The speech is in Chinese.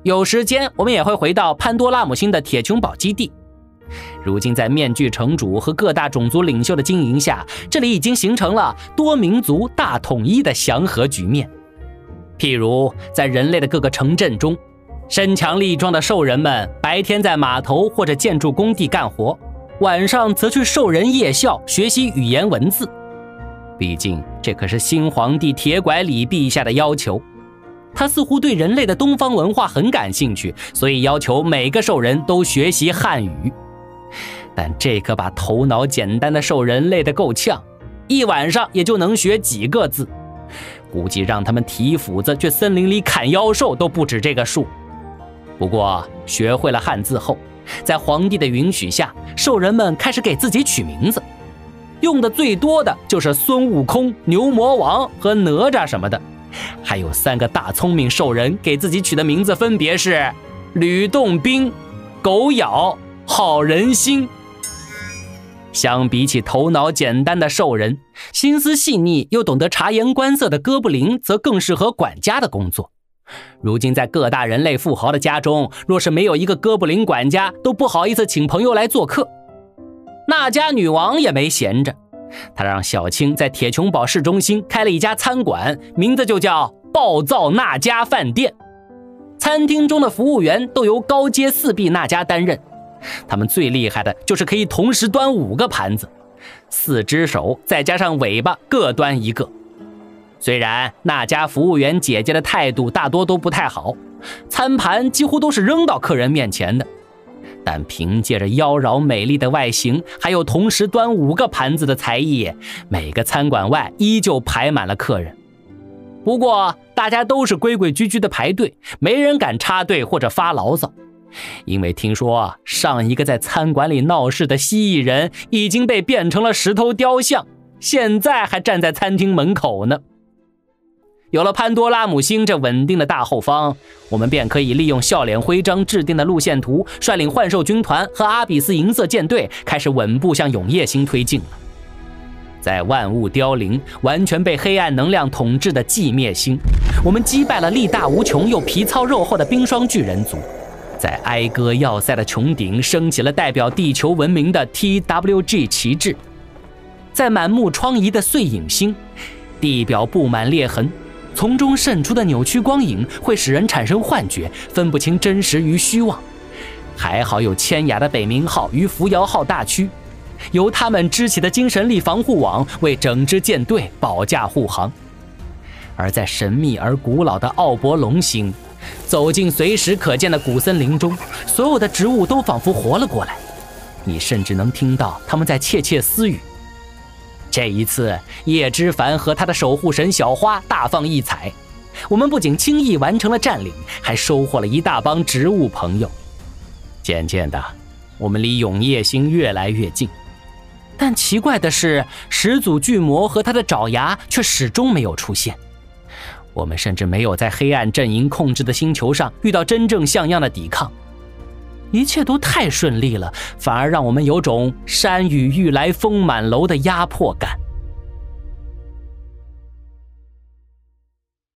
有时间我们也会回到潘多拉姆星的铁穹堡基地。如今在面具城主和各大种族领袖的经营下，这里已经形成了多民族大统一的祥和局面。譬如在人类的各个城镇中，身强力壮的兽人们白天在码头或者建筑工地干活，晚上则去兽人夜校学习语言文字。毕竟这可是新皇帝铁拐李陛下的要求，他似乎对人类的东方文化很感兴趣，所以要求每个兽人都学习汉语。但这可把头脑简单的兽人累得够呛，一晚上也就能学几个字，估计让他们提斧子去森林里砍妖兽都不止这个数。不过学会了汉字后，在皇帝的允许下，兽人们开始给自己取名字，用的最多的就是孙悟空、牛魔王和哪吒什么的，还有3个大聪明兽人给自己取的名字分别是吕洞宾、狗咬、好人心。相比起头脑简单的兽人，心思细腻又懂得察言观色的哥布林则更适合管家的工作。如今在各大人类富豪的家中，若是没有一个哥布林管家，都不好意思请朋友来做客。那家女王也没闲着，她让小青在铁穹堡市中心开了一家餐馆，名字就叫暴躁那家饭店。餐厅中的服务员都由高阶4臂那家担任，他们最厉害的就是可以同时端5个盘子，4只手再加上尾巴各端1个。虽然那家服务员姐姐的态度大多都不太好，餐盘几乎都是扔到客人面前的，但凭借着妖娆美丽的外形，还有同时端5个盘子的才艺，每个餐馆外依旧排满了客人。不过大家都是规规矩矩的排队，没人敢插队或者发牢骚，因为听说上一个在餐馆里闹事的蜥蜴人已经被变成了石头雕像，现在还站在餐厅门口呢。有了潘多拉姆星这稳定的大后方，我们便可以利用笑脸徽章制定的路线图，率领幻兽军团和阿比斯银色舰队开始稳步向永夜星推进了。在万物凋零、完全被黑暗能量统治的寂灭星，我们击败了力大无穷又皮糙肉厚的冰霜巨人族，在埃戈要塞的穹顶升起了代表地球文明的 TWG 旗帜。在满目疮痍的碎影星，地表布满裂痕，从中渗出的扭曲光影会使人产生幻觉，分不清真实与虚妄。还好有千雅的北冥号与扶摇号大驱，由他们支起的精神力防护网为整支舰队保驾护航。而在神秘而古老的奥伯龙星，走进随时可见的古森林中，所有的植物都仿佛活了过来，你甚至能听到他们在窃窃私语。这一次，叶之凡和他的守护神小花大放异彩，我们不仅轻易完成了占领，还收获了一大帮植物朋友。渐渐的，我们离永夜星越来越近，但奇怪的是，始祖巨魔和他的爪牙却始终没有出现。我们甚至没有在黑暗阵营控制的星球上遇到真正像样的抵抗，一切都太顺利了，反而让我们有种山雨欲来风满楼的压迫感。